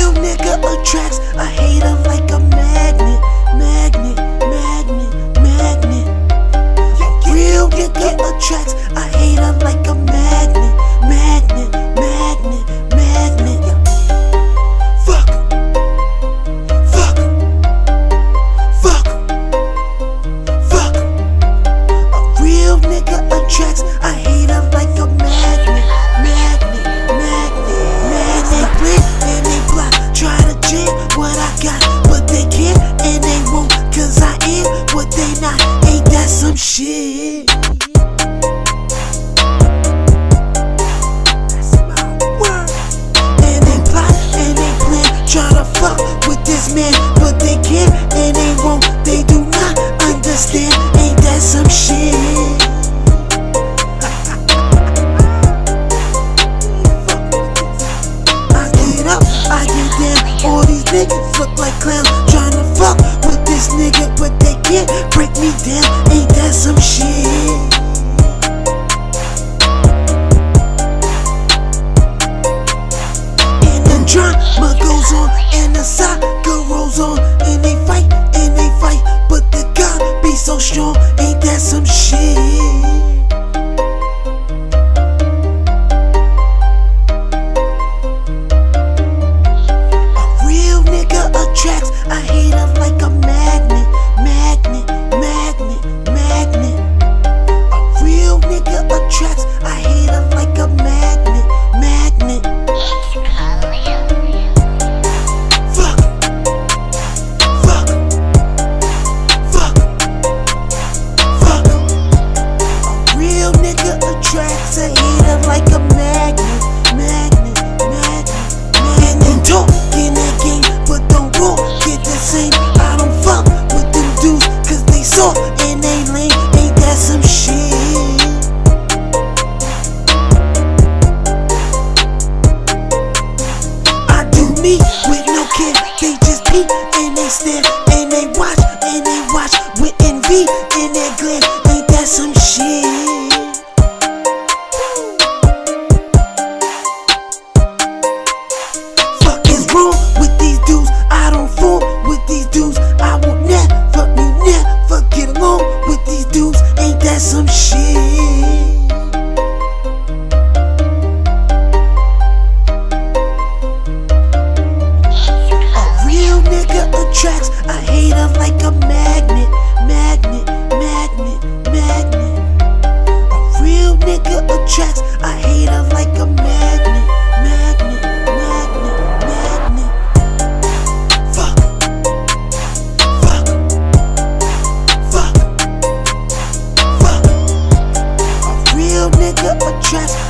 real nigga attracts a hater like a magnet, magnet, magnet, magnet. A real nigga attracts a hater like a magnet, magnet, magnet, magnet. Fuck 'em, fuck 'em, fuck 'em, fuck 'em. A real nigga attracts a hater like a magnet, magnet, magnet, magnet. They blink and they block, try to jam what I got, but they can't and they won't, 'cause I am what they not. Ain't that some shit? That's my word. And they plot and they plan, try to fuck with this man, but they can't and they won't. They do not understand. Ain't that some shit? I get down, all these niggas look like clowns, tryna fuck with this nigga, but they can't break me down. Ain't that some shit? And the drama goes on, and the saga rolls on, and they fight, but the God be so strong. Ain't that some shit? Attracts a hater like a magnet, magnet, magnet, magnet. A real nigga attracts a hater like a magnet, magnet. Fuck, fuck, fuck, fuck. A real nigga attracts a hater like a magnet, magnet, magnet, magnet. And they talk in that game, but don't get the same. I don't fuck with them dudes, 'cause they soft and they lame. Ain't that some shit? I do me with no care. They just peep and they stare and they watch with envy in their glare. Ain't that some shit? Fuck is wrong with these dudes? I don't fool with these dudes. I will never get along with these dudes. Ain't that some shit? A real nigga attracts a hater like a magnet, magnet, magnet, magnet. A real nigga attracts a hater like a magnet, magnet, magnet, magnet. Fuck, fuck, fuck, fuck. A real nigga attracts